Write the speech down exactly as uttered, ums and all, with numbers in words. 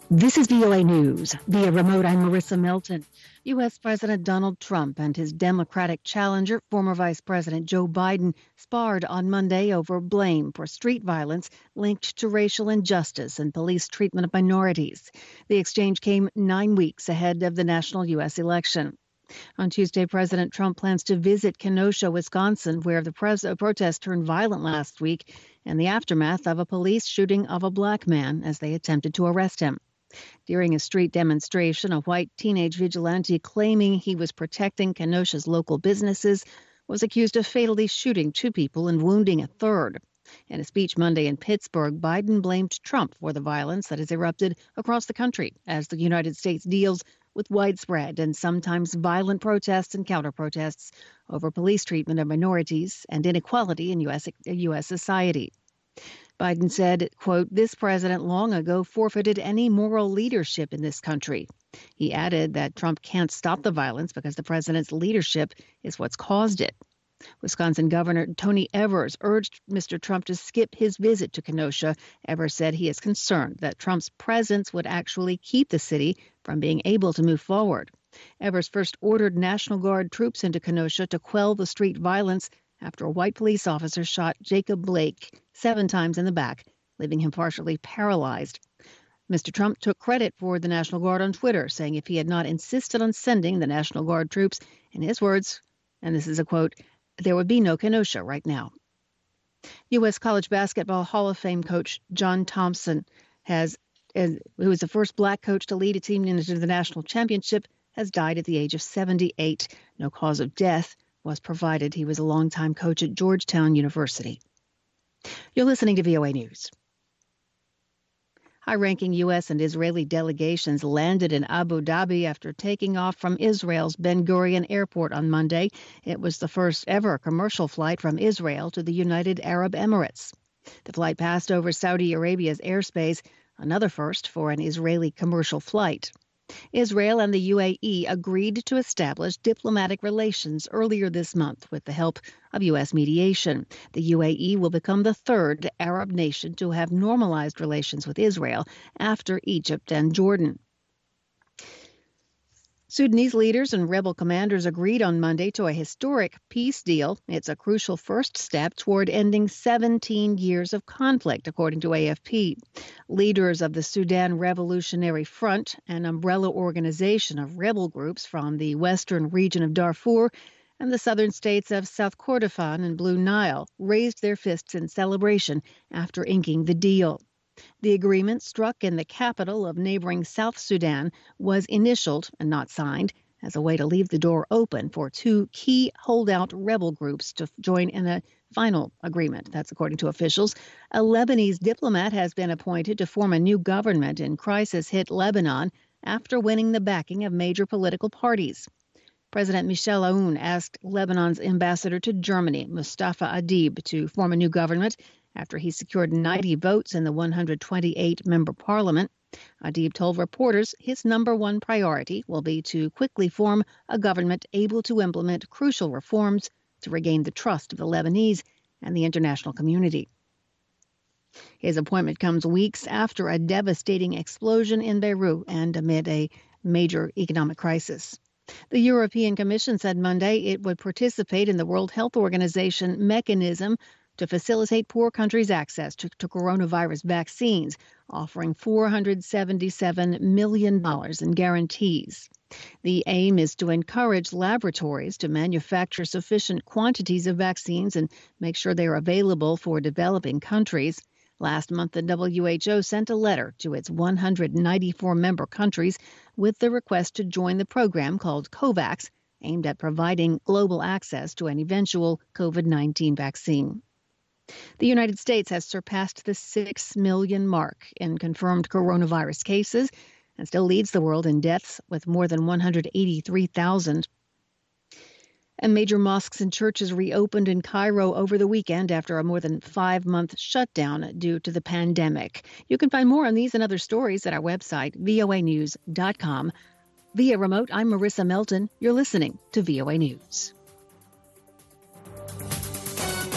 This is V O A News. Via remote, I'm Marissa Melton. U S. President Donald Trump and his Democratic challenger, former Vice President Joe Biden, sparred on Monday over blame for street violence linked to racial injustice and police treatment of minorities. The exchange came nine weeks ahead of the national U S election. On Tuesday, President Trump plans to visit Kenosha, Wisconsin, where the pres- protest turned violent last week in the aftermath of a police shooting of a black man as they attempted to arrest him. During a street demonstration, a white teenage vigilante claiming he was protecting Kenosha's local businesses was accused of fatally shooting two people and wounding a third. In a speech Monday in Pittsburgh, Biden blamed Trump for the violence that has erupted across the country as the United States deals with widespread and sometimes violent protests and counter-protests over police treatment of minorities and inequality in U S, U S society. Biden said, quote, "This president long ago forfeited any moral leadership in this country." He added that Trump can't stop the violence because the president's leadership is what's caused it. Wisconsin Governor Tony Evers urged Mister Trump to skip his visit to Kenosha. Evers said he is concerned that Trump's presence would actually keep the city from being able to move forward. Evers first ordered National Guard troops into Kenosha to quell the street violence after a white police officer shot Jacob Blake seven times in the back, leaving him partially paralyzed. Mister Trump took credit for the National Guard on Twitter, saying if he had not insisted on sending the National Guard troops, in his words, and this is a quote, "there would be no Kenosha right now." U S. College Basketball Hall of Fame coach John Thompson, has, who was the first black coach to lead a team into the national championship, has died at the age of seventy-eight. No cause of death was provided. He was a longtime coach at Georgetown University. You're listening to V O A News. High-ranking U S and Israeli delegations landed in Abu Dhabi after taking off from Israel's Ben Gurion Airport on Monday. It was the first ever commercial flight from Israel to the United Arab Emirates. The flight passed over Saudi Arabia's airspace, another first for an Israeli commercial flight. Israel and the U A E agreed to establish diplomatic relations earlier this month with the help of U S mediation. The U A E will become the third Arab nation to have normalized relations with Israel after Egypt and Jordan. Sudanese leaders and rebel commanders agreed on Monday to a historic peace deal. It's a crucial first step toward ending seventeen years of conflict, according to A F P. Leaders of the Sudan Revolutionary Front, an umbrella organization of rebel groups from the western region of Darfur and the southern states of South Kordofan and Blue Nile, raised their fists in celebration after inking the deal. The agreement, struck in the capital of neighboring South Sudan, was initialed and not signed as a way to leave the door open for two key holdout rebel groups to join in a final agreement. That's according to officials. A Lebanese diplomat has been appointed to form a new government in crisis-hit Lebanon after winning the backing of major political parties. President Michel Aoun asked Lebanon's ambassador to Germany, Mustafa Adib, to form a new government after he secured ninety votes in the one hundred twenty-eight member parliament. Adib told reporters his number one priority will be to quickly form a government able to implement crucial reforms to regain the trust of the Lebanese and the international community. His appointment comes weeks after a devastating explosion in Beirut and amid a major economic crisis. The European Commission said Monday it would participate in the World Health Organization mechanism to facilitate poor countries' access to, to coronavirus vaccines, offering four hundred seventy-seven million dollars in guarantees. The aim is to encourage laboratories to manufacture sufficient quantities of vaccines and make sure they are available for developing countries. Last month, the W H O sent a letter to its one hundred ninety-four member countries with the request to join the program called COVAX, aimed at providing global access to an eventual COVID nineteen vaccine. The United States has surpassed the six million mark in confirmed coronavirus cases and still leads the world in deaths with more than one hundred eighty-three thousand. And major mosques and churches reopened in Cairo over the weekend after a more than five-month shutdown due to the pandemic. You can find more on these and other stories at our website, V O A news dot com. Via remote, I'm Marissa Melton. You're listening to V O A News.